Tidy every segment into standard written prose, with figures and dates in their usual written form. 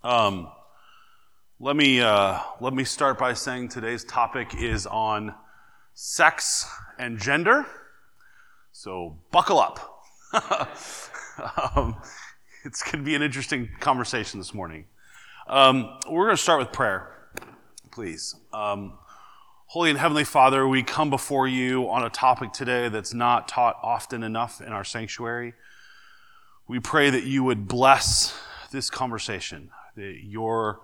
Um, let me start by saying today's topic is on sex and gender. So buckle up. It's going to be an interesting conversation this morning. We're going to start with prayer, please. Holy and Heavenly Father, we come before you on a topic today that's not taught often enough in our sanctuary. We pray that you would bless this conversation, that your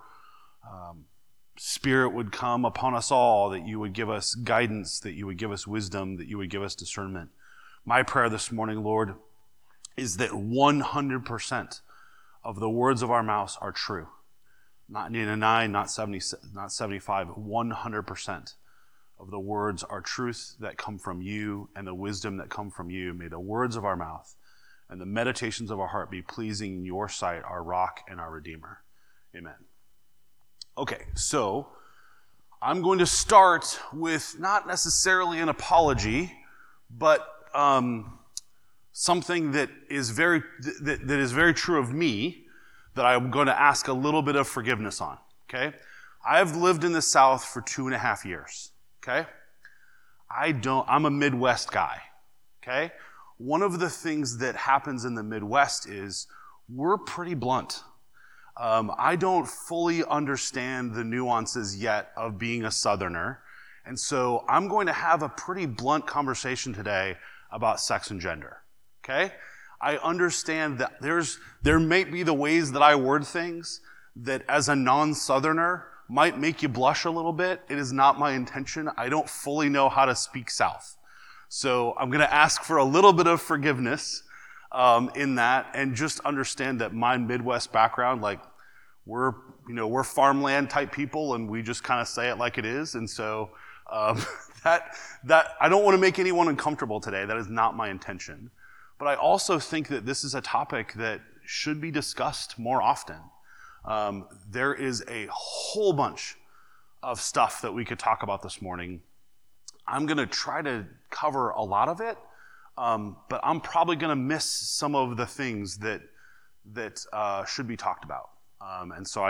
Spirit would come upon us all, that you would give us guidance, that you would give us wisdom, that you would give us discernment. My prayer this morning, Lord, is that 100% of the words of our mouths are true. Not 99, not 70, not 75, 100% of the words are truth that come from you and the wisdom that come from you. May the words of our mouth and the meditations of our heart be pleasing in your sight, our rock and our redeemer. Amen. Okay, so I'm going to start with not necessarily an apology, but something that is very true of me that I'm going to ask a little bit of forgiveness on. Okay, I've lived in the South for 2.5 years. Okay, I'm a Midwest guy. Okay, one of the things that happens in the Midwest is we're pretty blunt. I don't fully understand the nuances yet of being a Southerner, and so I'm going to have a pretty blunt conversation today about sex and gender. Okay? I understand that there may be the ways that I word things that as a non-Southerner might make you blush a little bit. It is not my intention. I don't fully know how to speak South. So I'm going to ask for a little bit of forgiveness in that, and just understand that my Midwest background, like we're farmland type people, and we just kind of say it like it is. And so that I don't want to make anyone uncomfortable today. That is not my intention. But I also think that this is a topic that should be discussed more often. There is a whole bunch of stuff that we could talk about this morning. I'm going to try to cover a lot of it, but I'm probably going to miss some of the things that should be talked about. And so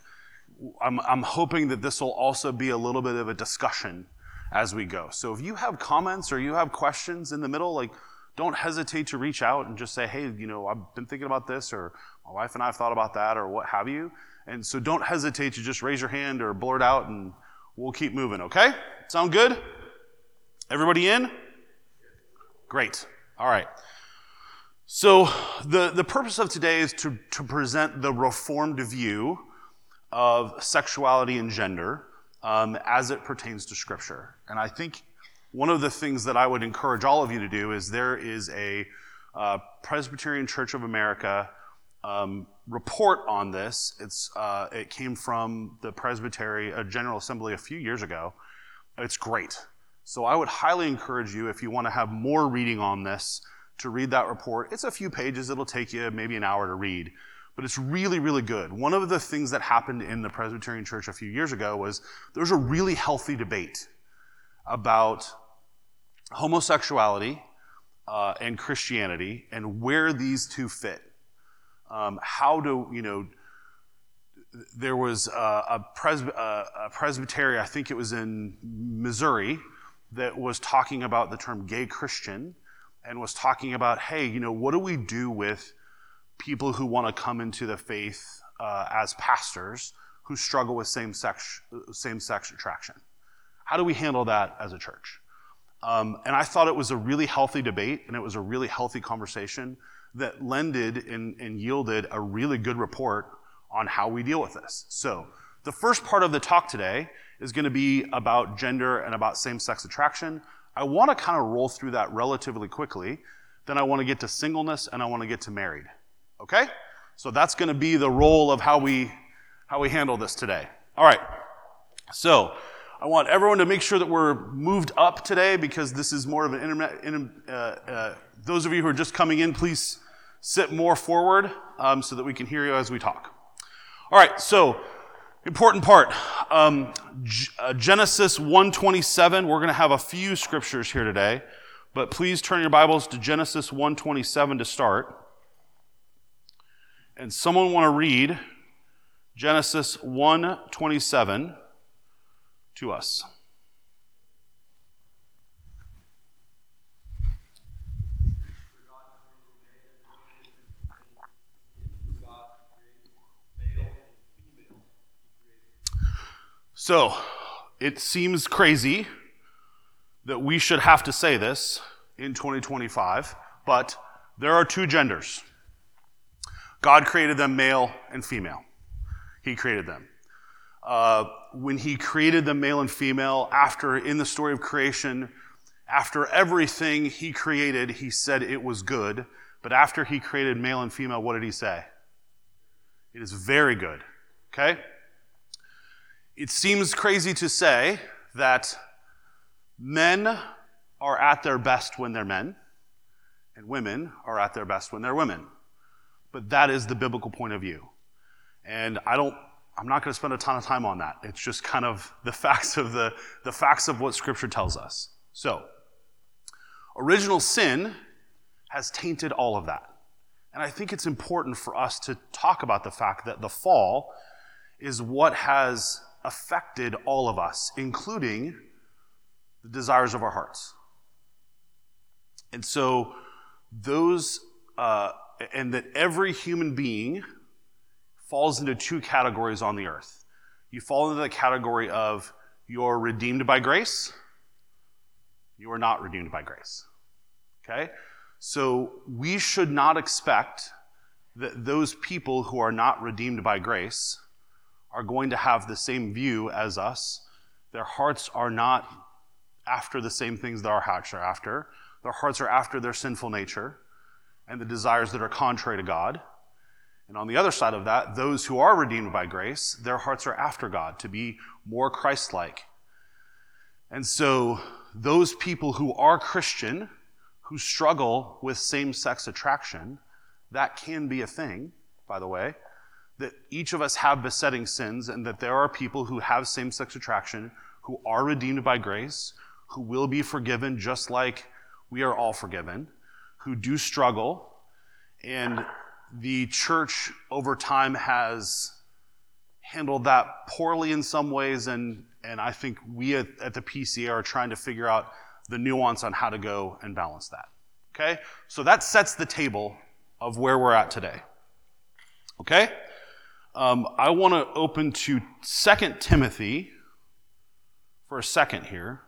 I'm hoping that this will also be a little bit of a discussion as we go. So if you have comments or you have questions in the middle, like, don't hesitate to reach out and just say, hey, I've been thinking about this, or my wife and I have thought about that, or what have you. And so don't hesitate to just raise your hand or blurt out, and we'll keep moving, okay? Sound good? Everybody in? Great. All right. So the purpose of today is to present the Reformed view of sexuality and gender as it pertains to Scripture. And I think one of the things that I would encourage all of you to do is there is a Presbyterian Church of America report on this. It came from the General Assembly a few years ago. It's great. So I would highly encourage you, if you want to have more reading on this, to read that report. It's a few pages. It'll take you maybe an hour to read. But it's really, really good. One of the things that happened in the Presbyterian Church a few years ago was there was a really healthy debate about homosexuality and Christianity and where these two fit. There was a presbytery, I think it was in Missouri, that was talking about the term gay Christian and was talking about, hey, what do we do with people who want to come into the faith as pastors who struggle with same-sex attraction? How do we handle that as a church? And I thought it was a really healthy debate, and it was a really healthy conversation that lended and yielded a really good report on how we deal with this. So the first part of the talk today is going to be about gender and about same-sex attraction. I want to kind of roll through that relatively quickly. Then I want to get to singleness, and I want to get to married. Okay? So that's going to be the role of how we handle this today. All right. So I want everyone to make sure that we're moved up today, because this is more of an those of you who are just coming in, please sit more forward so that we can hear you as we talk. All right, so important part. Genesis 1:27. We're going to have a few scriptures here today, but please turn your Bibles to Genesis 1:27 to start. And someone want to read Genesis 1:27 to us. So, it seems crazy that we should have to say this in 2025, but there are two genders. God created them male and female. He created them. When he created them male and female, in the story of creation, after everything he created, he said it was good. But after he created male and female, what did he say? It is very good. Okay? It seems crazy to say that men are at their best when they're men, and women are at their best when they're women. But that is the biblical point of view. And I'm not going to spend a ton of time on that. It's just kind of the facts of what Scripture tells us. So, original sin has tainted all of that. And I think it's important for us to talk about the fact that the fall is what has affected all of us, including the desires of our hearts. And so and that every human being falls into two categories on the earth. You fall into the category of you're redeemed by grace, you are not redeemed by grace. Okay? So we should not expect that those people who are not redeemed by grace are going to have the same view as us. Their hearts are not after the same things that our hearts are after. Their hearts are after their sinful nature and the desires that are contrary to God. And on the other side of that, those who are redeemed by grace, their hearts are after God to be more Christ-like. And so those people who are Christian, who struggle with same-sex attraction, that can be a thing, by the way, that each of us have besetting sins, and that there are people who have same-sex attraction, who are redeemed by grace, who will be forgiven just like we are all forgiven, who do struggle, and the church over time has handled that poorly in some ways, and I think we at the PCA are trying to figure out the nuance on how to go and balance that. Okay? So that sets the table of where we're at today. Okay? I want to open to 2 Timothy for a second here.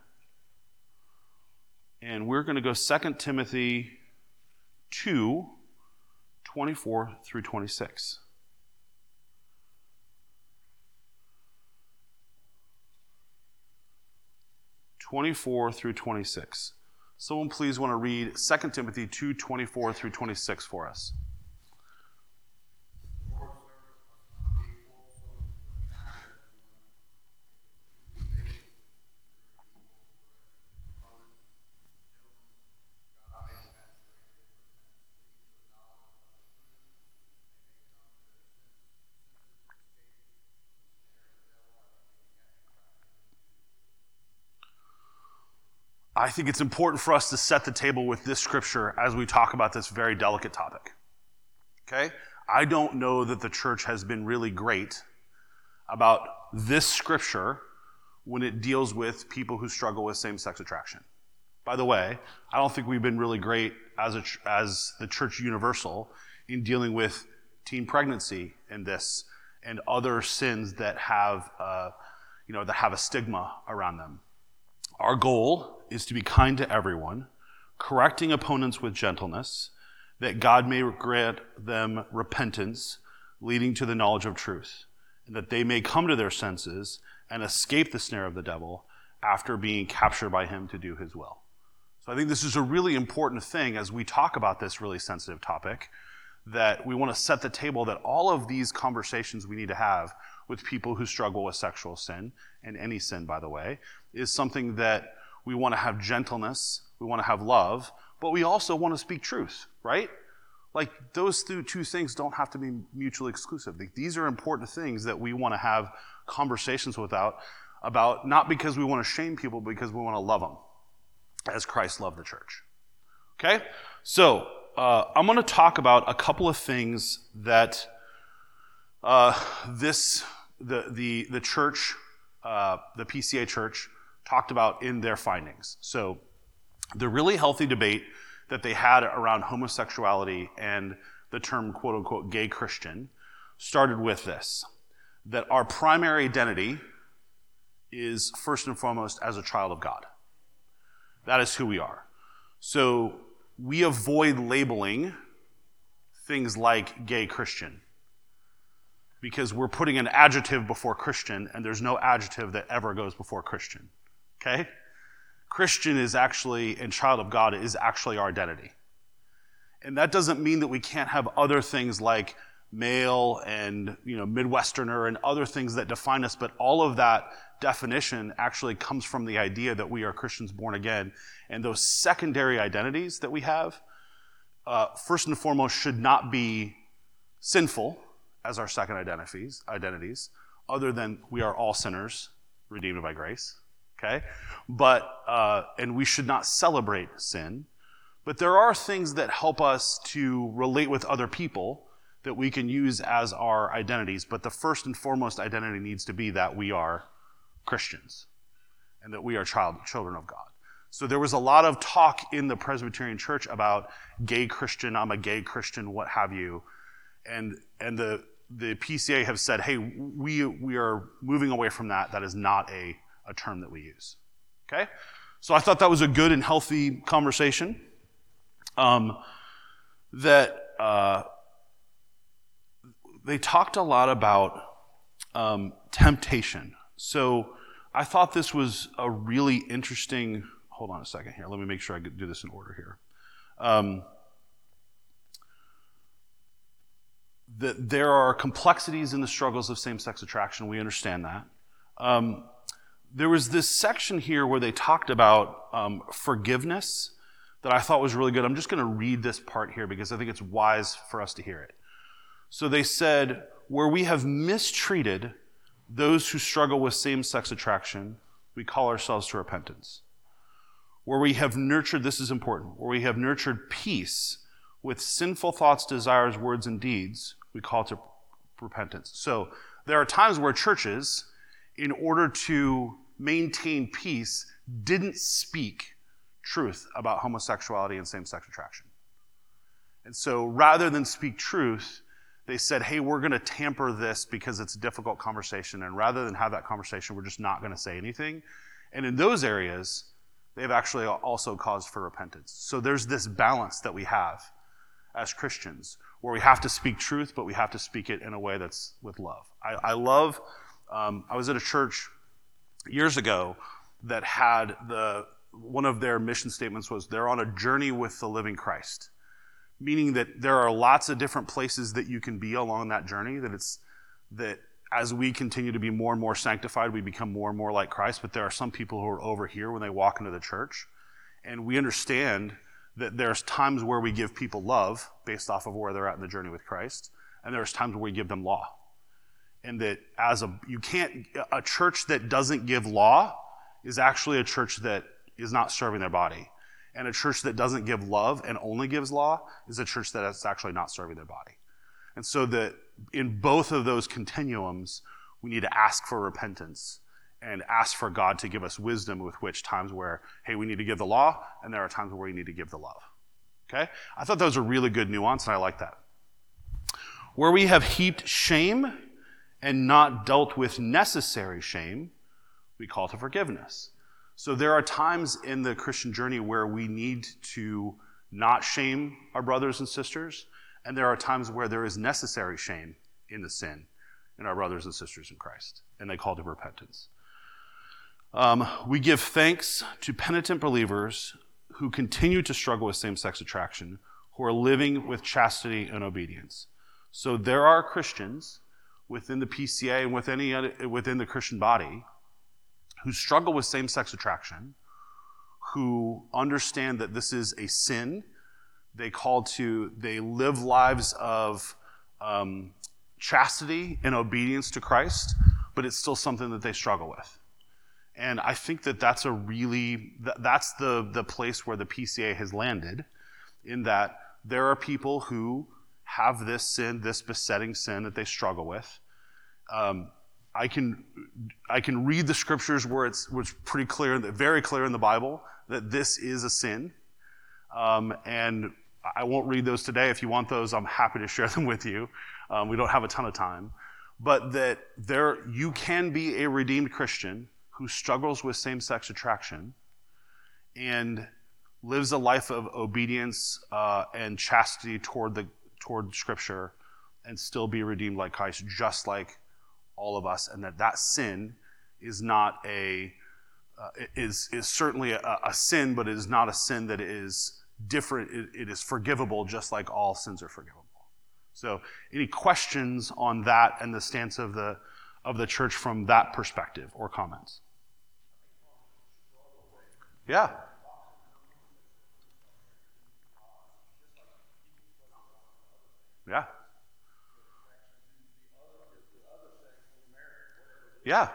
And we're going to go 2 Timothy 2, 24 through 26. Someone please want to read 2 Timothy 2, 24 through 26 for us. I think it's important for us to set the table with this scripture as we talk about this very delicate topic. Okay? I don't know that the church has been really great about this scripture when it deals with people who struggle with same-sex attraction. By the way, I don't think we've been really great as the church universal in dealing with teen pregnancy and this and other sins that have a stigma around them. Our goal is to be kind to everyone, correcting opponents with gentleness, that God may grant them repentance, leading to the knowledge of truth, and that they may come to their senses and escape the snare of the devil after being captured by him to do his will. So I think this is a really important thing as we talk about this really sensitive topic, that we want to set the table that all of these conversations we need to have with people who struggle with sexual sin, and any sin, by the way, is something that we want to have gentleness, we want to have love, but we also want to speak truth, right? Like, those two things don't have to be mutually exclusive. These are important things that we want to have conversations about, not because we want to shame people, but because we want to love them, as Christ loved the church. Okay? So, I'm going to talk about a couple of things that The church, the PCA church, talked about in their findings. So the really healthy debate that they had around homosexuality and the term quote unquote gay Christian started with this, that our primary identity is first and foremost as a child of God. That is who we are. So we avoid labeling things like gay Christian because we're putting an adjective before Christian, and there's no adjective that ever goes before Christian. Okay? Christian is actually, and child of God is actually our identity. And that doesn't mean that we can't have other things like male and Midwesterner and other things that define us, but all of that definition actually comes from the idea that we are Christians born again. And those secondary identities that we have, first and foremost, should not be sinful as our second identities, other than we are all sinners redeemed by grace. Okay? But, and we should not celebrate sin. But there are things that help us to relate with other people that we can use as our identities. But the first and foremost identity needs to be that we are Christians and that we are children of God. So there was a lot of talk in the Presbyterian Church about gay Christian, I'm a gay Christian, what have you. And the PCA have said, hey, we are moving away from that. That is not a term that we use. Okay? So I thought that was a good and healthy conversation. They talked a lot about temptation. So I thought this was a really interesting, hold on a second here. Let me make sure I do this in order here. That there are complexities in the struggles of same-sex attraction. We understand that. There was this section here where they talked about forgiveness that I thought was really good. I'm just going to read this part here because I think it's wise for us to hear it. So they said, where we have mistreated those who struggle with same-sex attraction, we call ourselves to repentance. Where we have nurtured, this is important, where we have nurtured peace with sinful thoughts, desires, words, and deeds, we call it to repentance. So there are times where churches, in order to maintain peace, didn't speak truth about homosexuality and same-sex attraction. And so rather than speak truth, they said, hey, we're going to tamper this because it's a difficult conversation, and rather than have that conversation, we're just not going to say anything. And in those areas, they've actually also caused for repentance. So there's this balance that we have as Christians, where we have to speak truth, but we have to speak it in a way that's with love. I was at a church years ago that had one of their mission statements was they're on a journey with the living Christ. Meaning that there are lots of different places that you can be along that journey, that as we continue to be more and more sanctified, we become more and more like Christ, but there are some people who are over here when they walk into the church, and we understand that there's times where we give people love based off of where they're at in the journey with Christ, and there's times where we give them law. And that a church that doesn't give law is actually a church that is not serving their body. And a church that doesn't give love and only gives law is a church that is actually not serving their body. And so that in both of those continuums, we need to ask for repentance and ask for God to give us wisdom with which times where, hey, we need to give the law, and there are times where we need to give the love. Okay? I thought that was a really good nuance, and I like that. Where we have heaped shame and not dealt with necessary shame, we call to forgiveness. So there are times in the Christian journey where we need to not shame our brothers and sisters, and there are times where there is necessary shame in the sin in our brothers and sisters in Christ, and they call to repentance. We give thanks to penitent believers who continue to struggle with same-sex attraction, who are living with chastity and obedience. So there are Christians within the PCA and within the Christian body who struggle with same-sex attraction, who understand that this is a sin. They live lives of chastity and obedience to Christ, but it's still something that they struggle with. And I think that's the place where the PCA has landed, in that there are people who have this sin, this besetting sin that they struggle with. I can read the scriptures where it's pretty clear, very clear in the Bible that this is a sin. And I won't read those today. If you want those, I'm happy to share them with you. We don't have a ton of time. But that you can be a redeemed Christian who struggles with same-sex attraction and lives a life of obedience and chastity toward Scripture and still be redeemed like Christ, just like all of us, and that sin is not is certainly a sin, but it is not a sin that is different. It is forgivable, just like all sins are forgivable. So, any questions on that and the stance of the church from that perspective, or comments? Yeah. Yeah. Yeah.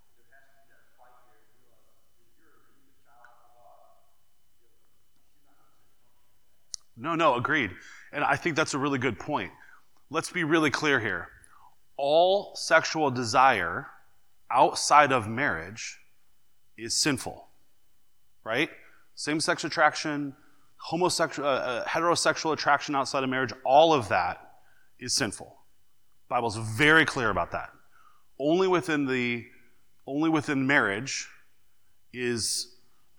No, agreed. And I think that's a really good point. Let's be really clear here. All sexual desire outside of marriage is sinful, right? Same-sex attraction, heterosexual attraction outside of marriage, all of that is sinful. The Bible's very clear about that. Only within marriage is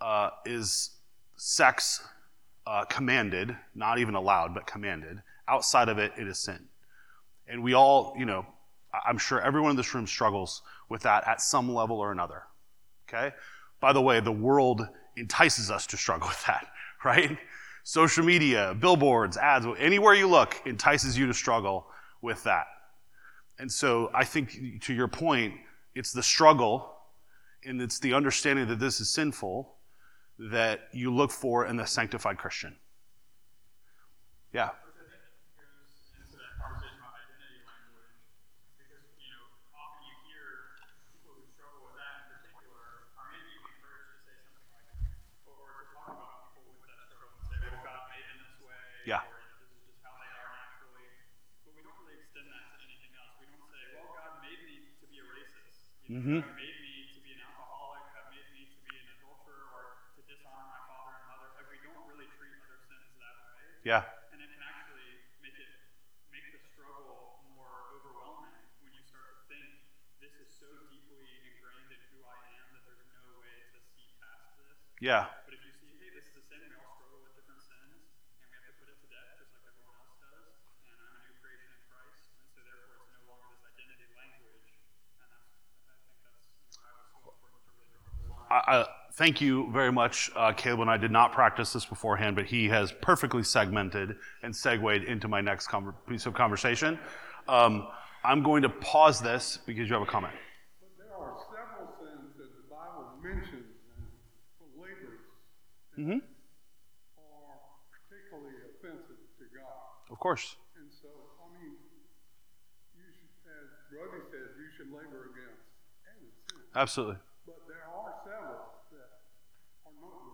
sex commanded, not even allowed, but commanded. Outside of it, it is sin. And we all, I'm sure everyone in this room struggles with that at some level or another. Okay? By the way, the world entices us to struggle with that, right? Social media, billboards, ads, anywhere you look entices you to struggle with that. And so I think, to your point, it's the struggle and it's the understanding that this is sinful that you look for in the sanctified Christian. Yeah. Yeah. This is just how they are naturally. But we don't really extend that to anything else. We don't say, well, God made me to be a racist. God made me to be an alcoholic. God made me to be an adulterer or to dishonor my father and mother. Like, we don't really treat other sins that way. Yeah. And it can actually make the struggle more overwhelming when you start to think, this is so deeply ingrained in who I am that there's no way to see past this. Yeah. But if you see, hey, this is a sin, we all struggle with different sins. Put it to death just like everyone else does, and I'm a new creation in Christ, and so therefore it's no longer this identity language, and I think that's why it was so important to really draw this line. Thank you very much, Caleb, and I did not practice this beforehand, but he has perfectly segmented and segued into my next piece of conversation. I'm going to pause this because you have a comment. But there are several sins that the Bible mentions for believers. Mm-hmm. Offensive to God. Of course. And so, as Brody says, you should labor against every sin. Absolutely. But there are several that are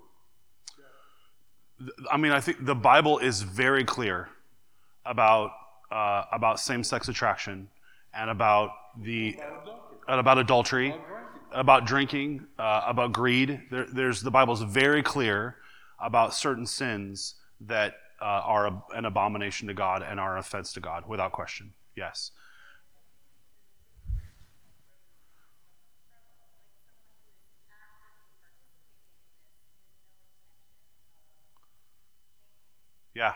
not good. I think the Bible is very clear about same-sex attraction and about adultery, about drinking, about greed. The Bible's very clear about certain sins that are an abomination to God and are an offense to God, without question. Yes. Yeah.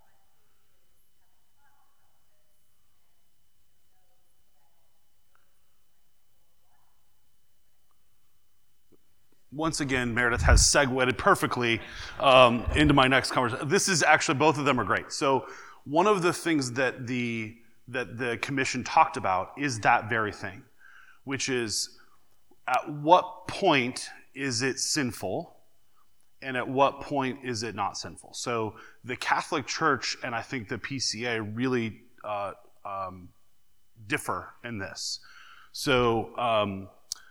Once again, Meredith has segued perfectly into my next conversation. This is actually, both of them are great. So one of the things that the commission talked about is that very thing, which is at what point is it sinful and at what point is it not sinful? So the Catholic Church and I think the PCA really differ in this. So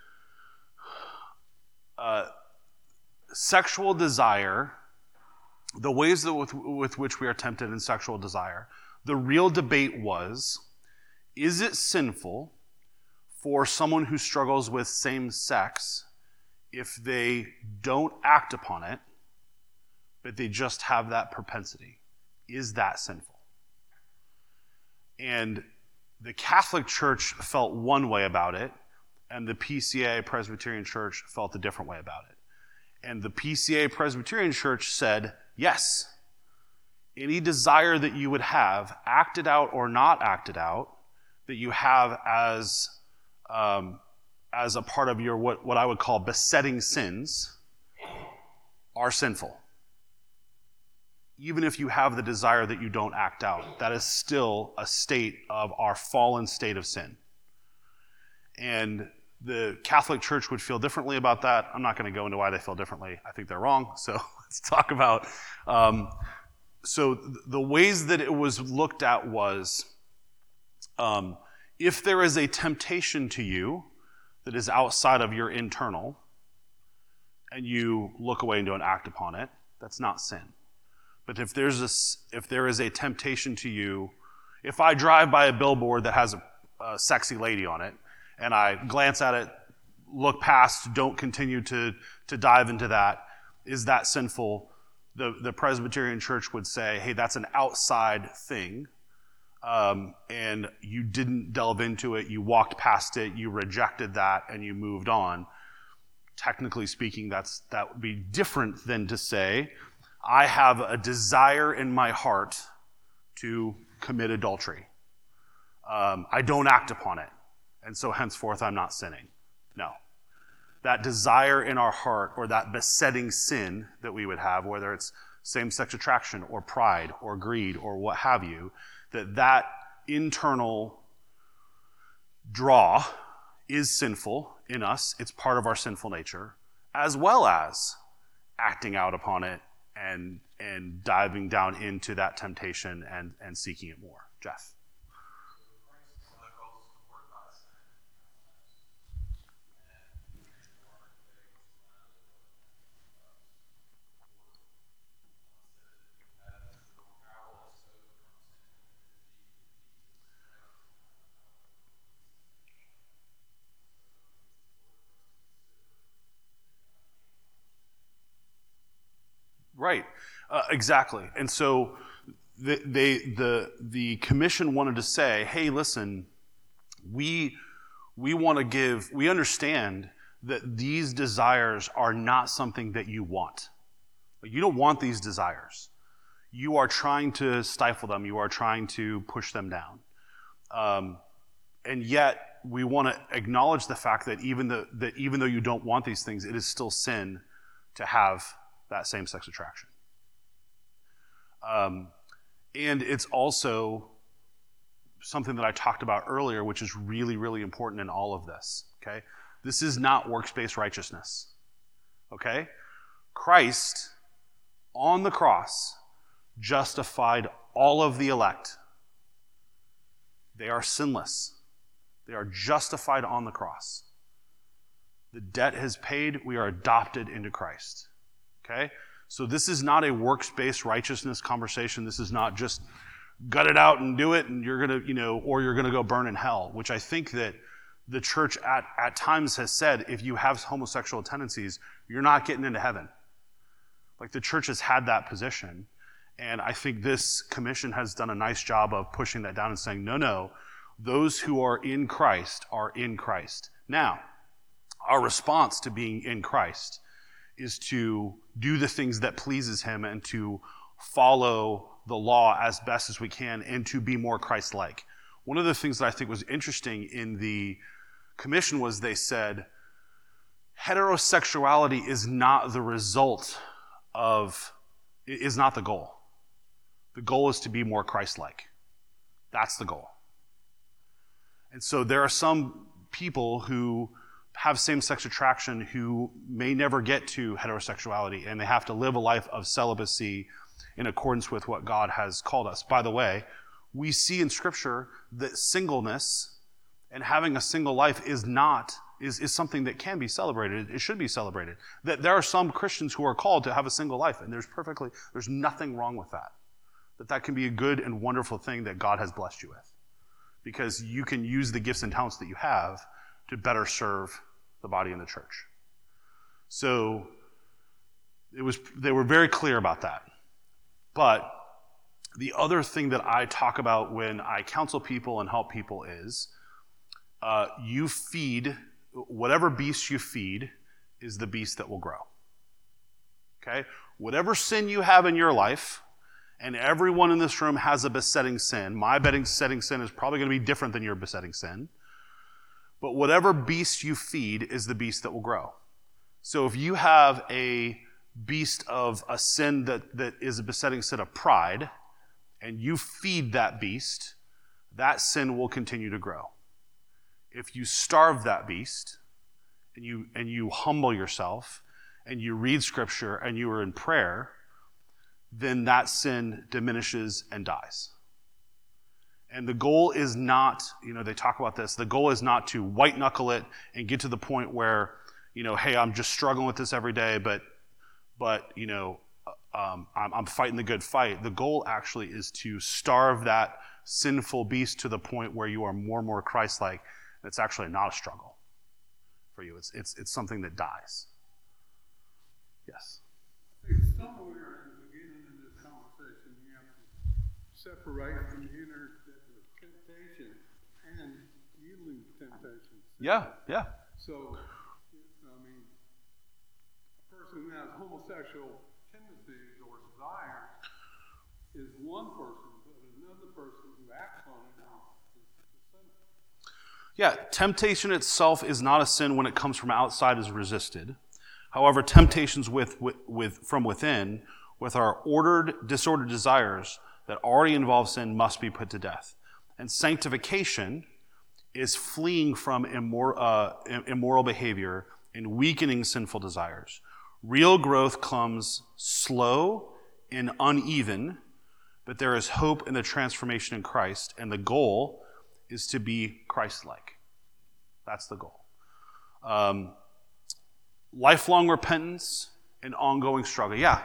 sexual desire, the ways with which we are tempted in sexual desire, The real debate was, is it sinful for someone who struggles with same sex if they don't act upon it, but they just have that propensity? Is that sinful? And the Catholic Church felt one way about it, and the PCA Presbyterian Church felt a different way about it. And the PCA Presbyterian Church said, yes, any desire that you would have, acted out or not acted out, that you have as a part of your what I would call besetting sins, are sinful. Even if you have the desire that you don't act out, that is still a state of our fallen state of sin. And the Catholic Church would feel differently about that. I'm not going to go into why they feel differently. I think they're wrong. So let's talk about. So the ways that it was looked at was, if there is a temptation to you that is outside of your internal, and you look away and don't act upon it, that's not sin. But if there is a temptation to you, if I drive by a billboard that has a sexy lady on it, and I glance at it, look past, don't continue to dive into that, is that sinful? The Presbyterian Church would say, hey, that's an outside thing, and you didn't delve into it, you walked past it, you rejected that, and you moved on. Technically speaking, that would be different than to say, I have a desire in my heart to commit adultery. I don't act upon it, and so henceforth I'm not sinning. No. That desire in our heart, or that besetting sin that we would have, whether it's same-sex attraction or pride or greed or what have you, that internal draw is sinful in us. It's part of our sinful nature, as well as acting out upon it and diving down into that temptation and seeking it more. Jeff? Right, exactly. And so the commission wanted to say, hey, listen, we understand that these desires are not something that you want. You don't want these desires. You are trying to stifle them. You are trying to push them down. And yet, we want to acknowledge the fact that even though you don't want these things, it is still sin to have that same-sex attraction. And it's also something that I talked about earlier, which is really, really important in all of this, okay? This is not works-based righteousness, okay? Christ, on the cross, justified all of the elect. They are sinless. They are justified on the cross. The debt is paid. We are adopted into Christ. Okay? So this is not a works-based righteousness conversation. This is not just gut it out and do it and you're going to, or you're going to go burn in hell, which I think that the church at times has said, if you have homosexual tendencies, you're not getting into heaven. Like the church has had that position. And I think this commission has done a nice job of pushing that down and saying, no, those who are in Christ are in Christ. Now, our response to being in Christ is to do the things that pleases him and to follow the law as best as we can and to be more Christ-like. One of the things that I think was interesting in the commission was they said, heterosexuality is not the result of, is not the goal. The goal is to be more Christ-like. That's the goal. And so there are some people who have same-sex attraction who may never get to heterosexuality, and they have to live a life of celibacy in accordance with what God has called us. By the way, we see in Scripture that singleness and having a single life is something that can be celebrated. It should be celebrated. That there are some Christians who are called to have a single life, and there's nothing wrong with that. that can be a good and wonderful thing that God has blessed you with. Because you can use the gifts and talents that you have to better serve the body in the church. So they were very clear about that. But the other thing that I talk about when I counsel people and help people is you feed, whatever beast you feed is the beast that will grow. Okay? Whatever sin you have in your life, and everyone in this room has a besetting sin. My besetting sin is probably going to be different than your besetting sin. But whatever beast you feed is the beast that will grow. So if you have a beast of a sin that is a besetting sin of pride, and you feed that beast, that sin will continue to grow. If you starve that beast, and you humble yourself, and you read scripture, and you are in prayer, then that sin diminishes and dies. And the goal is not, they talk about this, the goal is not to white knuckle it and get to the point where, hey, I'm just struggling with this every day, but I'm fighting the good fight. The goal actually is to starve that sinful beast to the point where you are more and more Christ-like. It's actually not a struggle for you. It's something that dies. Yes. I think somewhere in the beginning of this conversation, you have to separate from the inner temptation and yielding temptation. Yeah. So, a person who has homosexual tendencies or desires is one person, but another person who acts on it now is the sinner. Yeah, temptation itself is not a sin when it comes from outside is resisted. However, temptations from within, with our disordered desires that already involve sin, must be put to death. And sanctification is fleeing from immoral behavior and weakening sinful desires. Real growth comes slow and uneven, but there is hope in the transformation in Christ, and the goal is to be Christ-like. That's the goal. Lifelong repentance and ongoing struggle. Yeah.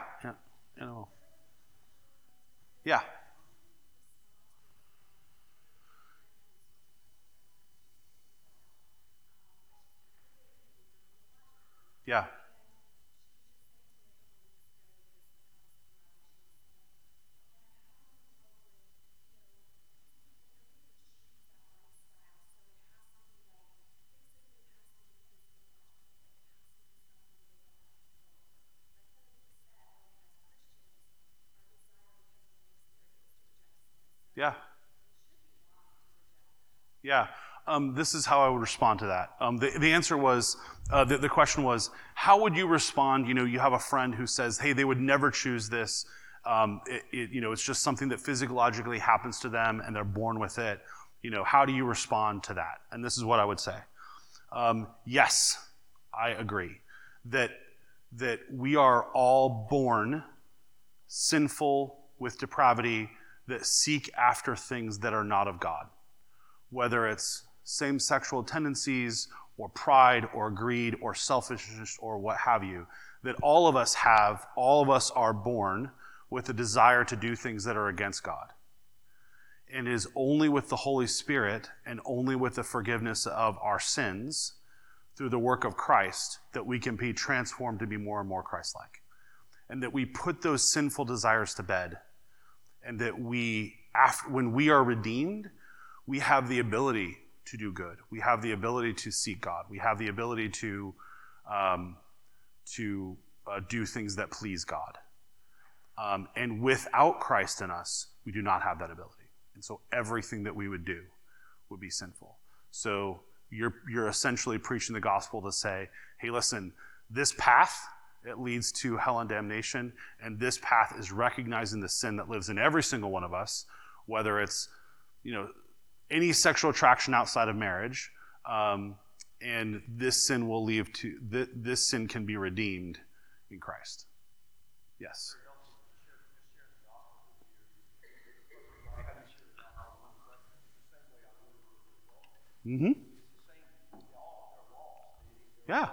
Yeah. Yeah. This is how I would respond to that. The answer was, the question was, how would you respond? You have a friend who says, hey, they would never choose this. It's just something that physiologically happens to them and they're born with it. How do you respond to that? And this is what I would say. Yes, I agree that we are all born sinful with depravity that seek after things that are not of God. Whether it's same sexual tendencies or pride or greed or selfishness or what have you, that all of us are born with a desire to do things that are against God. And it is only with the Holy Spirit and only with the forgiveness of our sins through the work of Christ that we can be transformed to be more and more Christ-like. And that we put those sinful desires to bed, and that when we are redeemed, we have the ability to do good. We have the ability to seek God. We have the ability to do things that please God. And without Christ in us, we do not have that ability. And so everything that we would do would be sinful. So you're essentially preaching the gospel to say, hey, listen, this path, it leads to hell and damnation, and this path is recognizing the sin that lives in every single one of us, whether it's, any sexual attraction outside of marriage, and this sin will this sin can be redeemed in Christ. Yes. Mm-hmm. Yeah.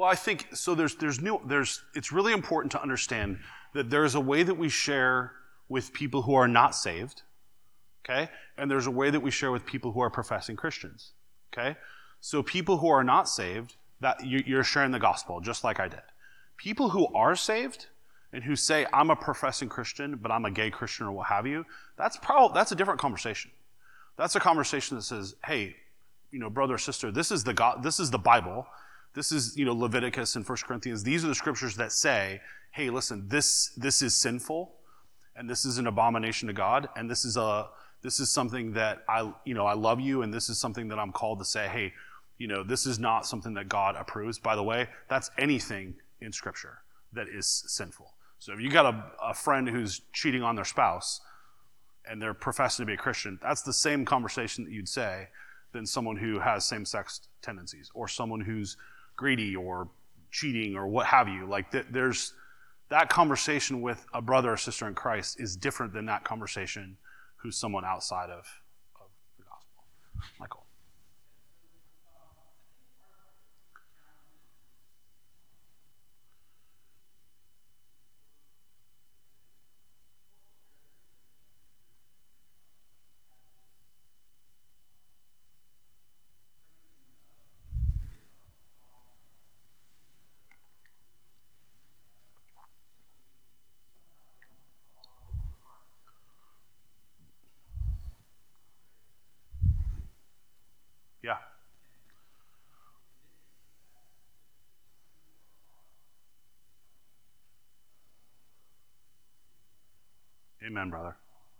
Well, I think so. It's really important to understand that there is a way that we share with people who are not saved, okay, and there's a way that we share with people who are professing Christians, okay. So people who are not saved, that you're sharing the gospel just like I did. People who are saved and who say I'm a professing Christian, but I'm a gay Christian or what have you, that's a different conversation. That's a conversation that says, hey, brother or sister, this is the Bible. This is, Leviticus and 1 Corinthians. These are the scriptures that say, hey, listen, this is sinful, and this is an abomination to God, and this is something that I love you, and this is something that I'm called to say, hey, this is not something that God approves. By the way, that's anything in Scripture that is sinful. So if you got a friend who's cheating on their spouse, and they're professing to be a Christian, that's the same conversation that you'd say than someone who has same-sex tendencies, or someone who's greedy or cheating or what have you. Like there's that conversation with a brother or sister in Christ is different than that conversation who's someone outside of the gospel. Michael. Yeah. Amen, brother.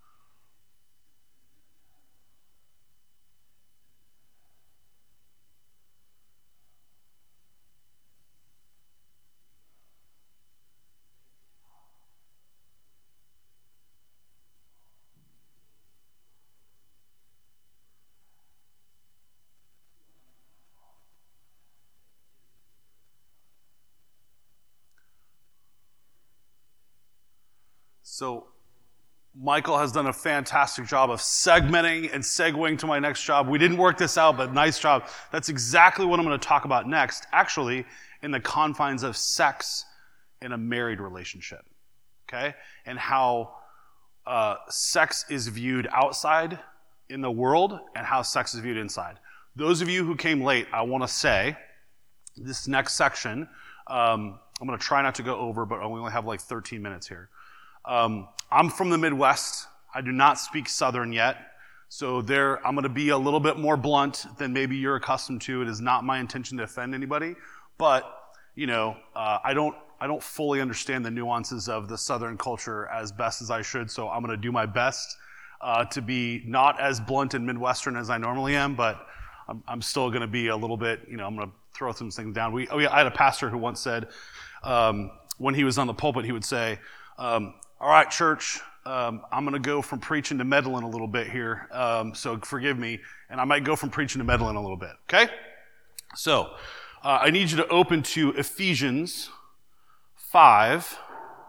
So Michael has done a fantastic job of segmenting and segueing to my next job. We didn't work this out, but nice job. That's exactly what I'm going to talk about next, actually, in the confines of sex in a married relationship, okay? And how sex is viewed outside in the world and how sex is viewed inside. Those of you who came late, I want to say, this next section, I'm going to try not to go over, but I only have like 13 minutes here. I'm from the Midwest. I do not speak Southern yet. So I'm going to be a little bit more blunt than maybe you're accustomed to. It is not my intention to offend anybody. But, I don't fully understand the nuances of the Southern culture as best as I should. So I'm going to do my best to be not as blunt and Midwestern as I normally am. But I'm still going to be a little bit, I'm going to throw some things down. I had a pastor who once said, when he was on the pulpit, he would say, all right, church, I'm going to go from preaching to meddling a little bit here, so forgive me, and I might go from preaching to meddling a little bit, okay? So, I need you to open to Ephesians 5.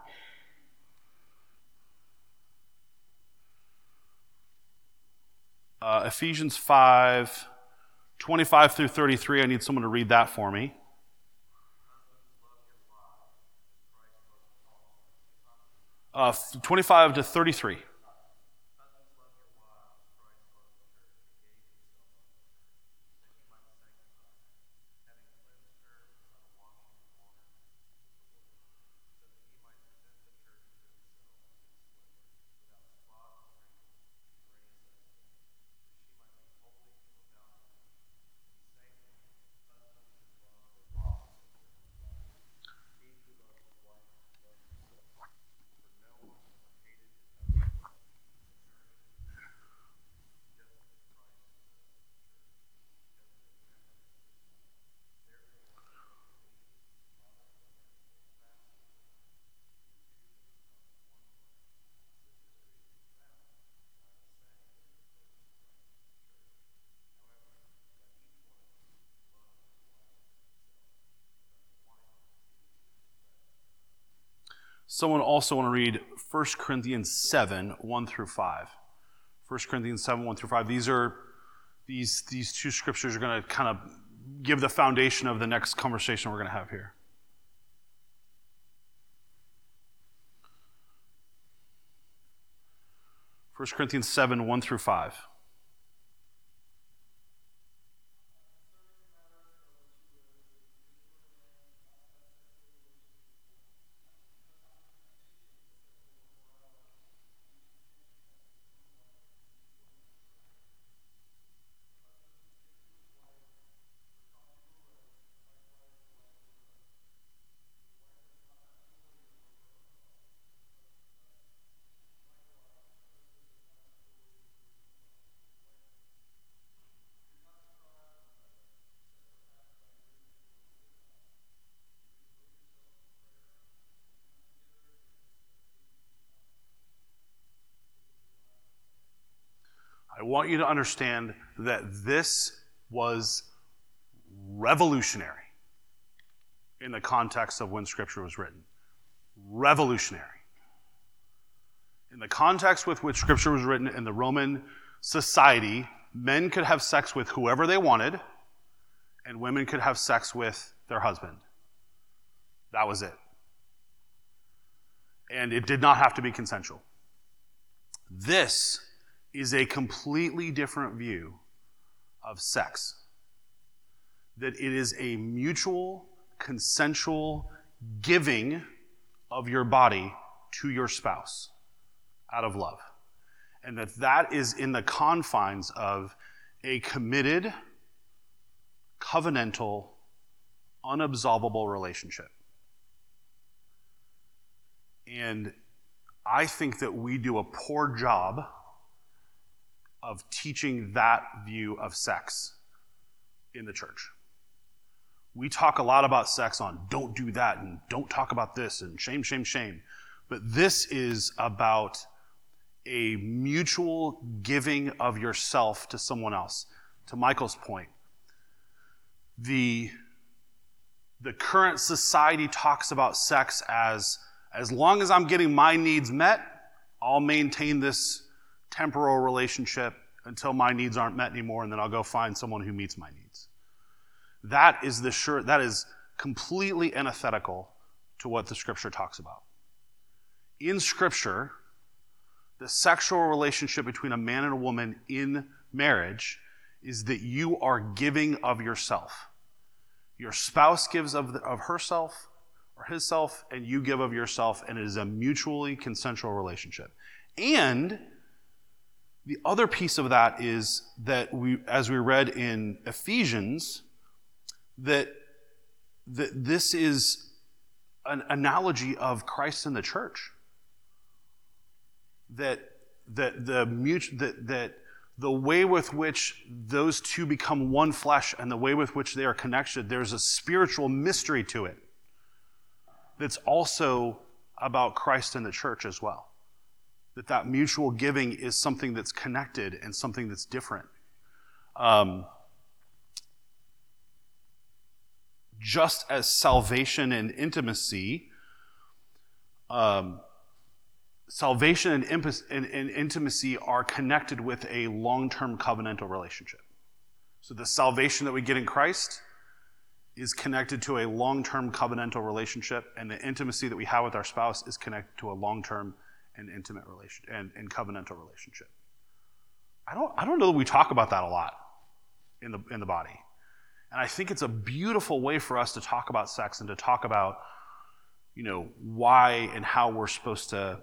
Ephesians 5, 25 through 33. I need someone to read that for me. 25 to 33. Someone also want to read 1 Corinthians 7, 1 through 5. 1 Corinthians 7, 1 through 5. These two scriptures are going to kind of give the foundation of the next conversation we're going to have here. 1 Corinthians 7, 1 through 5. I want you to understand that this was revolutionary in the context of when Scripture was written. Revolutionary. In the context with which Scripture was written in the Roman society, men could have sex with whoever they wanted, and women could have sex with their husband. That was it. And it did not have to be consensual. This is a completely different view of sex. That it is a mutual, consensual giving of your body to your spouse out of love. And that is in the confines of a committed, covenantal, unabsolvable relationship. And I think that we do a poor job of teaching that view of sex in the church. We talk a lot about sex on don't do that and don't talk about this and shame, shame, shame. But this is about a mutual giving of yourself to someone else. To Michael's point, the current society talks about sex as long as I'm getting my needs met, I'll maintain this temporal relationship until my needs aren't met anymore, and then I'll go find someone who meets my needs. That is completely antithetical to what the Scripture talks about. In Scripture, the sexual relationship between a man and a woman in marriage is that you are giving of yourself. Your spouse gives of herself or himself, and you give of yourself, and it is a mutually consensual relationship. And the other piece of that is that as we read in Ephesians, that this is an analogy of Christ and the church. That the way with which those two become one flesh and the way with which they are connected, there's a spiritual mystery to it that's also about Christ and the church as well. That mutual giving is something that's connected and something that's different. Just as salvation and intimacy, salvation and intimacy are connected with a long-term covenantal relationship. So the salvation that we get in Christ is connected to a long-term covenantal relationship, and the intimacy that we have with our spouse is connected to a long-term and intimate relationship and covenantal relationship. I don't know that we talk about that a lot in the body. And I think it's a beautiful way for us to talk about sex and to talk about, why and how we're supposed to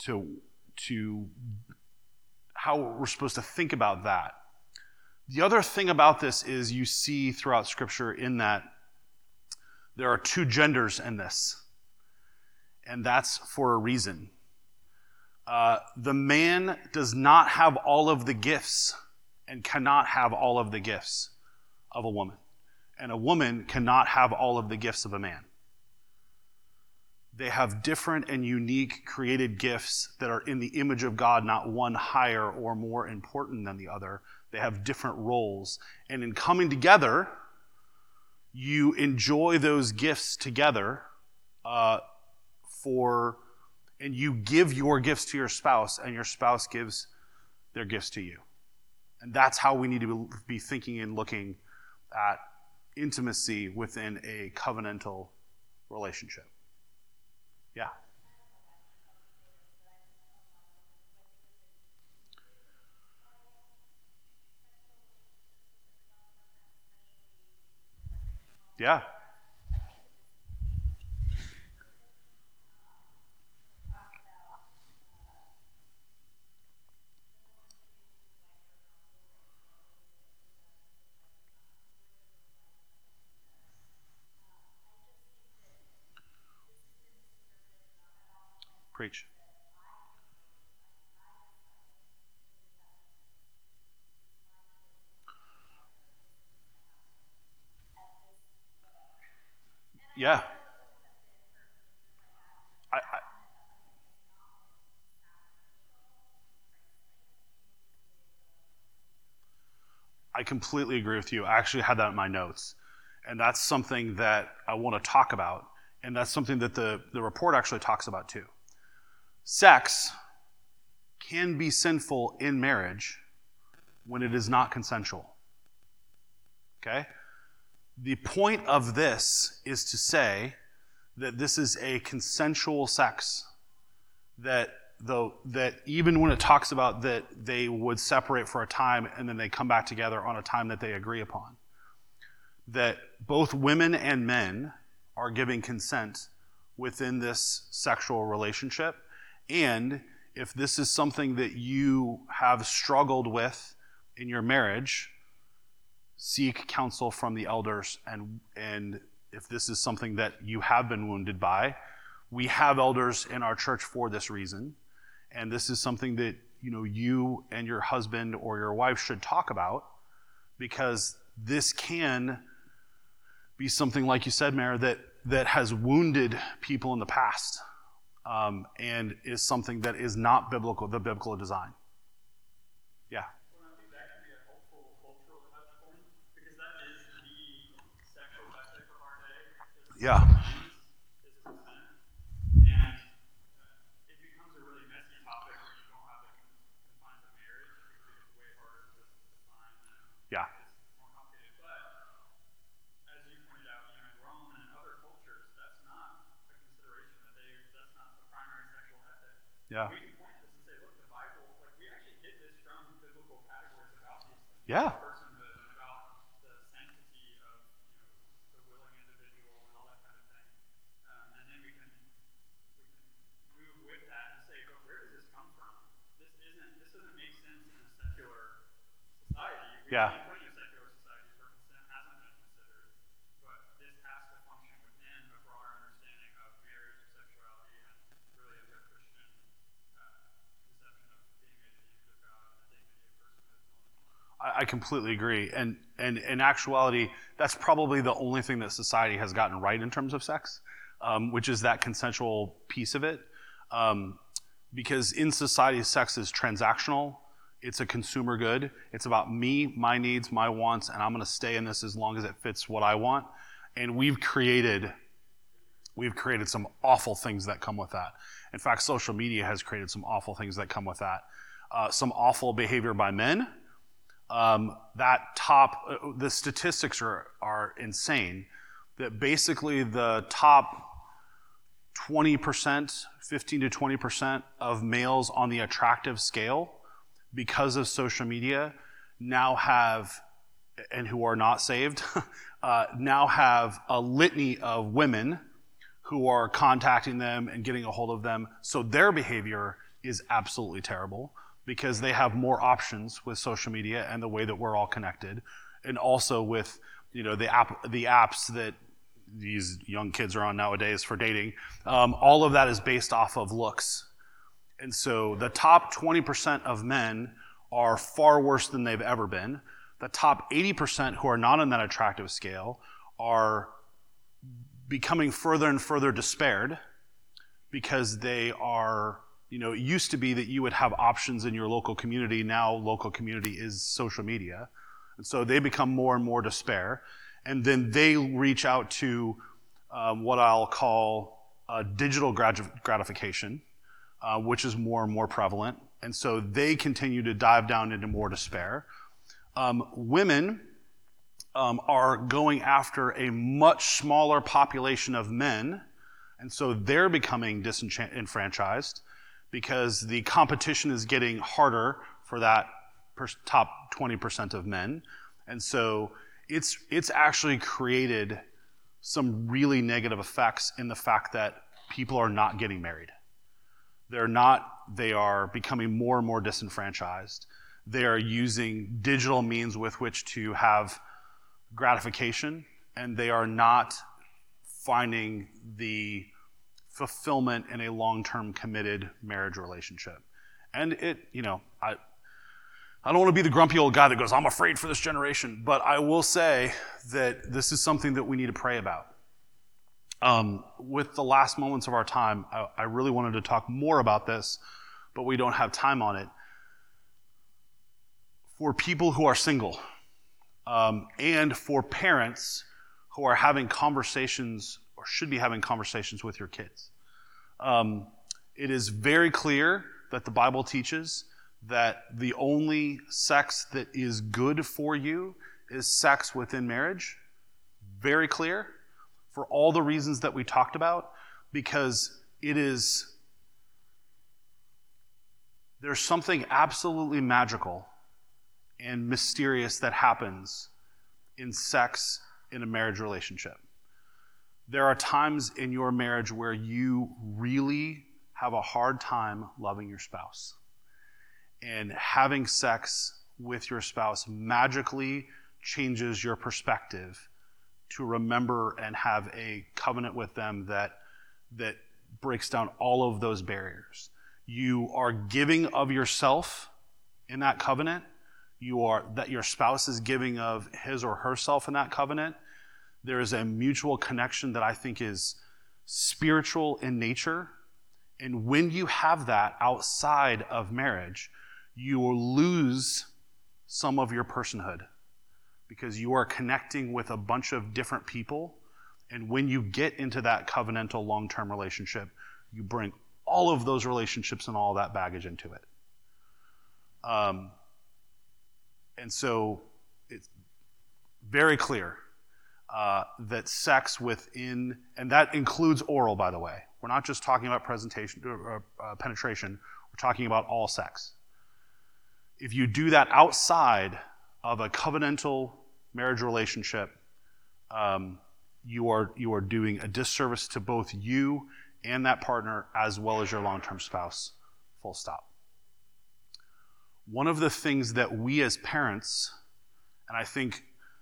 how we're supposed to think about that. The other thing about this is you see throughout Scripture in that there are two genders in this, and that's for a reason. The man does not have all of the gifts and cannot have all of the gifts of a woman. And a woman cannot have all of the gifts of a man. They have different and unique created gifts that are in the image of God, not one higher or more important than the other. They have different roles. And in coming together, you enjoy those gifts together and you give your gifts to your spouse, and your spouse gives their gifts to you. And that's how we need to be thinking and looking at intimacy within a covenantal relationship. Yeah. Yeah. Preach. Yeah. I I completely agree with you. I actually had that in my notes. And that's something that I want to talk about. And that's something that the report actually talks about too. Sex can be sinful in marriage when it is not consensual. Okay? The point of this is to say that this is a consensual sex. That even when it talks about that they would separate for a time and then they come back together on a time that they agree upon, that both women and men are giving consent within this sexual relationship. And if this is something that you have struggled with in your marriage, seek counsel from the elders. And if this is something that you have been wounded by, we have elders in our church for this reason. And this is something that, you and your husband or your wife should talk about, because this can be something, like you said, Mayor, that has wounded people in the past, and is something that is not biblical, the biblical design. Yeah. Well, I think that can be a helpful cultural touch point, because that is the sexual ethic of our day. Yeah. Is consent. And it becomes a really messy topic when you don't have the confines of marriage, because it gets way harder to define. Yeah. It's more complicated. But as you pointed out, in Rome and in other cultures, that's not a consideration. That's not the primary sexual ethic. Yeah. We can point to this and say, look, the Bible, we actually get this from biblical categories about these things. Yeah. Personhood and about the sanctity of, the willing individual and all that kind of thing. And then we can move with that and say, but where does this come from? This doesn't make sense in a secular society. Yeah. We live in secular societies where consent hasn't been considered, but this has to function within a broader understanding of marriage, sexuality, and really a Christian conception of being made in the image of God and the dignity of personhood. I completely agree. And in actuality, that's probably the only thing that society has gotten right in terms of sex, which is that consensual piece of it. Because in society, sex is transactional. It's a consumer good. It's about me, my needs, my wants, and I'm going to stay in this as long as it fits what I want. And we've created some awful things that come with that. In fact, social media has created some awful things that come with that. Some awful behavior by men. The statistics are insane. That basically the top 20%, 15 to 20% of males on the attractive scale, because of social media, now have, and who are not saved, now have a litany of women who are contacting them and getting a hold of them. So their behavior is absolutely terrible, because they have more options with social media and the way that we're all connected, and also with the apps that these young kids are on nowadays for dating. All of that is based off of looks. And so the top 20% of men are far worse than they've ever been. The top 80% who are not on that attractive scale are becoming further and further despaired, because they are, it used to be that you would have options in your local community. Now local community is social media. And so they become more and more despair. And then they reach out to what I'll call digital gratification, which is more and more prevalent. And so they continue to dive down into more despair. Women are going after a much smaller population of men, and so they're becoming disenfranchised because the competition is getting harder for that top 20% of men. And so it's actually created some really negative effects in the fact that people are not getting married. They are becoming more and more disenfranchised. They are using digital means with which to have gratification, and they are not finding the fulfillment in a long-term committed marriage relationship. And I don't want to be the grumpy old guy that goes, I'm afraid for this generation, but I will say that this is something that we need to pray about. With the last moments of our time, I really wanted to talk more about this, but we don't have time on it. For people who are single, and for parents who are having conversations or should be having conversations with your kids. It is very clear that the Bible teaches that the only sex that is good for you is sex within marriage. Very clear, for all the reasons that we talked about, because there's something absolutely magical and mysterious that happens in sex in a marriage relationship. There are times in your marriage where you really have a hard time loving your spouse. And having sex with your spouse magically changes your perspective to remember and have a covenant with them that breaks down all of those barriers. You are giving of yourself in that covenant. That your spouse is giving of his or herself in that covenant. There is a mutual connection that I think is spiritual in nature. And when you have that outside of marriage, you will lose some of your personhood because you are connecting with a bunch of different people. And when you get into that covenantal long-term relationship, you bring all of those relationships and all that baggage into it. And so it's very clear that sex within, and that includes oral, by the way. We're not just talking about penetration. We're talking about all sex. If you do that outside of a covenantal marriage relationship, you are doing a disservice to both you and that partner as well as your long-term spouse. Full stop. One of the things that we as parents, and I think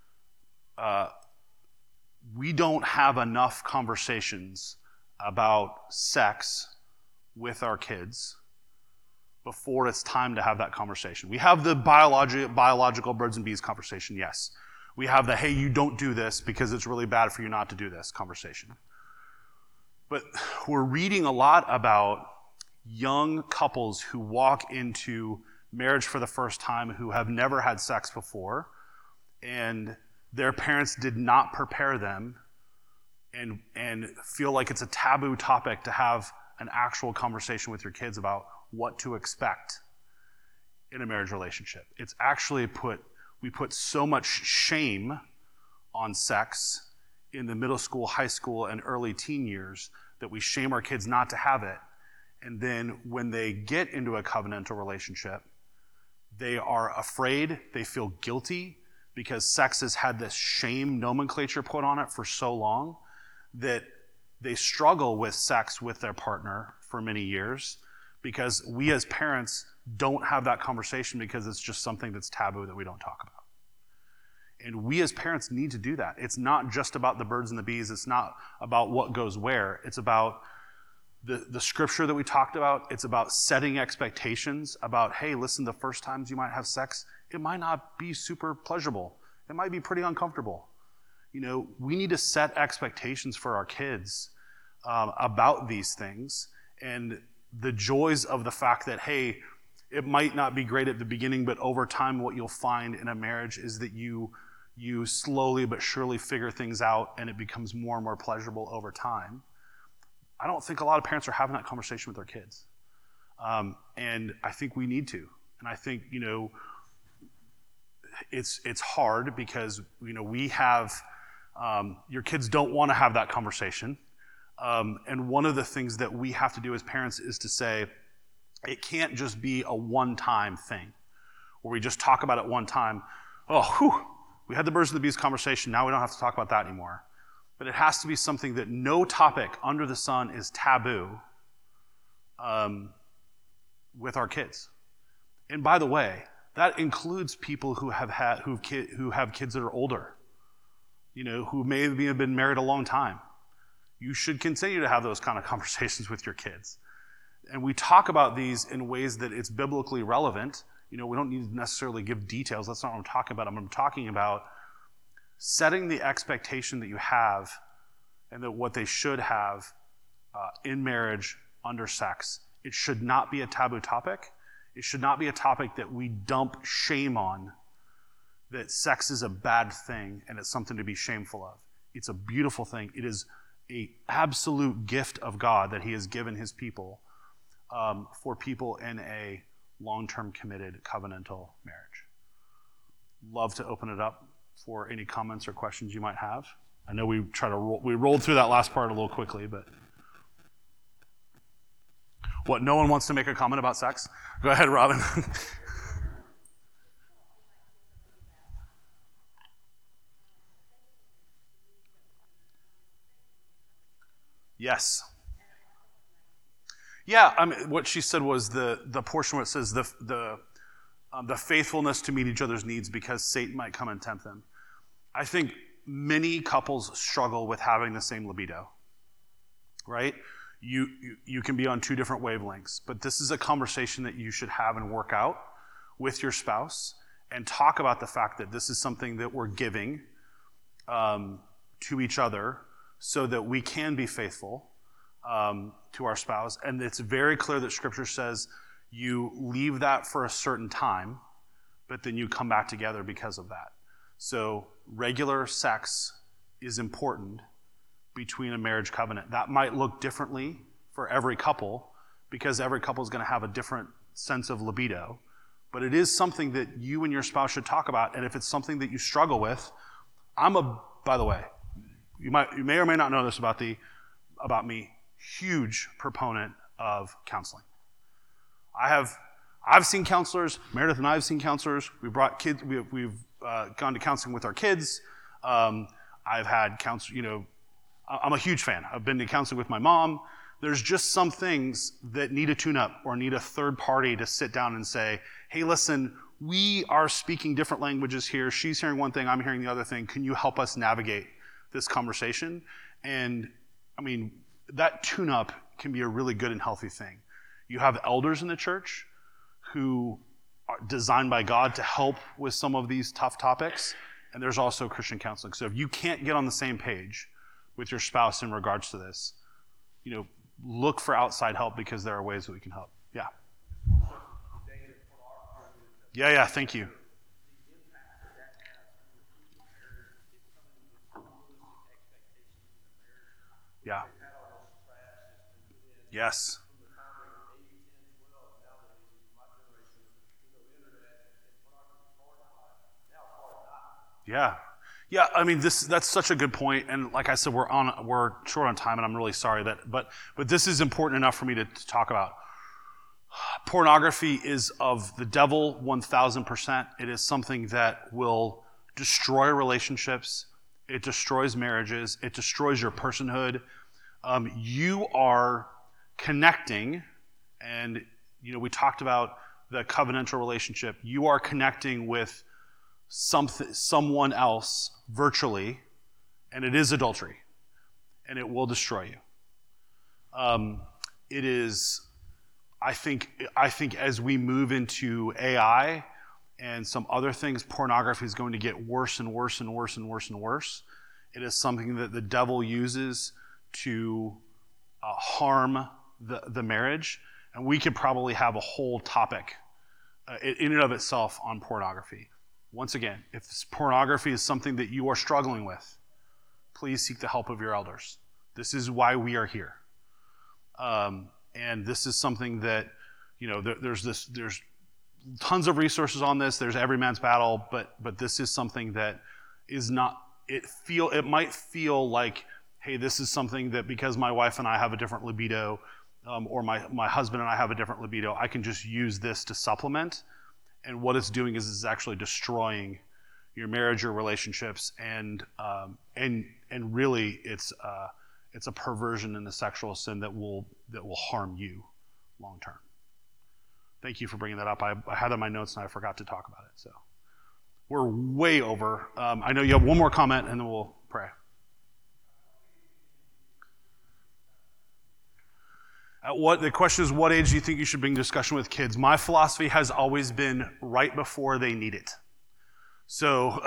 we don't have enough conversations about sex with our kids before it's time to have that conversation. We have the biological birds and bees conversation, yes. We have the, hey, you don't do this because it's really bad for you not to do this conversation. But we're reading a lot about young couples who walk into marriage for the first time who have never had sex before, and their parents did not prepare them and feel like it's a taboo topic to have an actual conversation with your kids about what to expect in a marriage relationship. It's actually we put so much shame on sex in the middle school, high school, and early teen years that we shame our kids not to have it. And then when they get into a covenantal relationship, they are afraid, they feel guilty because sex has had this shame nomenclature put on it for so long that they struggle with sex with their partner for many years because we as parents don't have that conversation because it's just something that's taboo that we don't talk about. And we as parents need to do that. It's not just about the birds and the bees. It's not about what goes where. It's about the scripture that we talked about. It's about setting expectations about, hey, listen, the first times you might have sex, it might not be super pleasurable. It might be pretty uncomfortable. We need to set expectations for our kids about these things and the joys of the fact that, hey, it might not be great at the beginning, but over time what you'll find in a marriage is that you slowly but surely figure things out and it becomes more and more pleasurable over time. I don't think a lot of parents are having that conversation with their kids. And I think we need to. And I think, it's hard because, we have, your kids don't want to have that conversation. And one of the things that we have to do as parents is to say, it can't just be a one-time thing where we just talk about it one time. We had the birds and the bees conversation. Now we don't have to talk about that anymore. But it has to be something that no topic under the sun is taboo with our kids. And by the way, that includes people who have kids that are older, who may have been married a long time. You should continue to have those kind of conversations with your kids. And we talk about these in ways that it's biblically relevant. We don't need to necessarily give details. That's not what I'm talking about. I'm talking about setting the expectation that you have and that what they should have in marriage under sex. It should not be a taboo topic. It should not be a topic that we dump shame on, that sex is a bad thing and it's something to be shameful of. It's a beautiful thing. It is an absolute gift of God that he has given his people for people in a long-term committed covenantal marriage. Love to open it up for any comments or questions you might have. I know we rolled through that last part a little quickly, but what, no one wants to make a comment about sex? Go ahead, Robin. Yes. Yeah, what she said was the portion where it says the faithfulness to meet each other's needs because Satan might come and tempt them. I think many couples struggle with having the same libido, right? You can be on two different wavelengths, but this is a conversation that you should have and work out with your spouse and talk about the fact that this is something that we're giving to each other so that we can be faithful to our spouse. And it's very clear that Scripture says you leave that for a certain time, but then you come back together because of that. So regular sex is important between a marriage covenant. That might look differently for every couple because every couple is going to have a different sense of libido. But it is something that you and your spouse should talk about. And if it's something that you struggle with, by the way, you may or may not know this about me, huge proponent of counseling. I've seen counselors. Meredith and I have seen counselors. We brought kids. We've gone to counseling with our kids. I've had I'm a huge fan. I've been to counseling with my mom. There's just some things that need a tune-up or need a third party to sit down and say, hey, listen, we are speaking different languages here. She's hearing one thing, I'm hearing the other thing. Can you help us navigate this conversation? And that tune-up can be a really good and healthy thing. You have elders in the church who are designed by God to help with some of these tough topics, and there's also Christian counseling. So if you can't get on the same page with your spouse in regards to this, look for outside help because there are ways that we can help. Yeah. Yeah, thank you. Yeah. Yes. Yeah. That's such a good point. And like I said, we're short on time, and I'm really sorry but this is important enough for me to talk about. Pornography is of the devil 1,000%. It is something that will destroy relationships. It destroys marriages. It destroys your personhood. You are connecting, and we talked about the covenantal relationship. You are connecting with someone else virtually, and it is adultery, and it will destroy you. It is, I think as we move into AI and some other things, pornography is going to get worse and worse and worse and worse and worse. It is something that the devil uses to harm the marriage, and we could probably have a whole topic in and of itself on pornography. Once again, if pornography is something that you are struggling with, please seek the help of your elders. This is why we are here. And this is something that, there's tons of resources on this. There's Every Man's Battle, but this is something that is not. It might feel like, hey, this is something that because my wife and I have a different libido, or my husband and I have a different libido, I can just use this to supplement. And what it's doing is it's actually destroying your marriage, your relationships, and really it's a perversion in the sexual sin that will harm you long term. Thank you for bringing that up. I had it in my notes and I forgot to talk about it. So we're way over. I know you have one more comment and then we'll pray. The question is, what age do you think you should bring discussion with kids? My philosophy has always been right before they need it. So,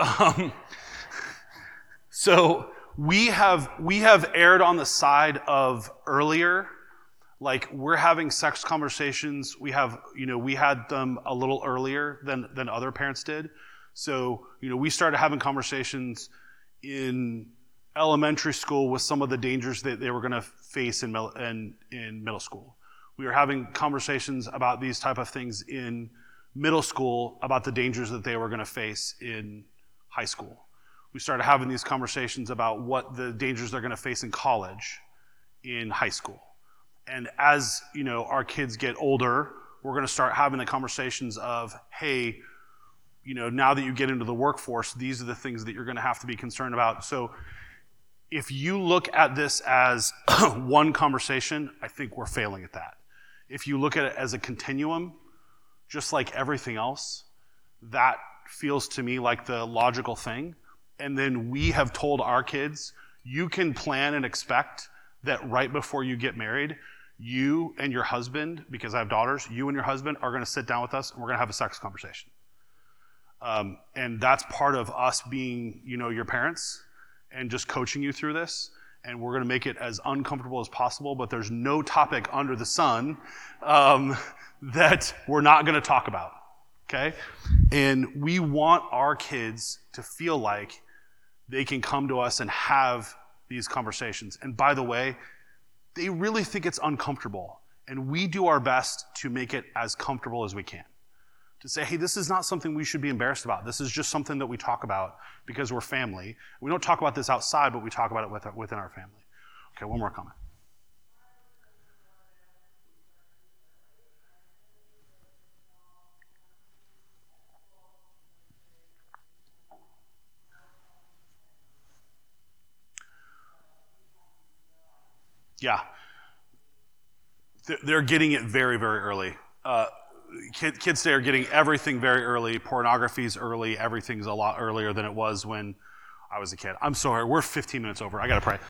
so we have erred on the side of earlier. Like, we're having sex conversations. We had them a little earlier than other parents did. So, we started having conversations in elementary school with some of the dangers that they were going to face in middle school. We were having conversations about these type of things in middle school about the dangers that they were going to face in high school. We started having these conversations about what the dangers they're going to face in college in high school. And as, our kids get older, we're going to start having the conversations of, hey, now that you get into the workforce, these are the things that you're going to have to be concerned about. So if you look at this as one conversation, I think we're failing at that. If you look at it as a continuum, just like everything else, that feels to me like the logical thing. And then we have told our kids, you can plan and expect that right before you get married, you and your husband, because I have daughters, you and your husband are going to sit down with us and we're going to have a sex conversation. And that's part of us being, your parents and just coaching you through this. And we're going to make it as uncomfortable as possible, but there's no topic under the sun that we're not going to talk about, okay? And we want our kids to feel like they can come to us and have these conversations. And by the way, they really think it's uncomfortable. And we do our best to make it as comfortable as we can. To say, hey, this is not something we should be embarrassed about. This is just something that we talk about because we're family. We don't talk about this outside, but we talk about it within our family. Okay, one more comment. Yeah. They're getting it very, very early. Kids today are getting everything very early. Pornography's early. Everything's a lot earlier than it was when I was a kid. I'm sorry, we're 15 minutes over. I got to pray.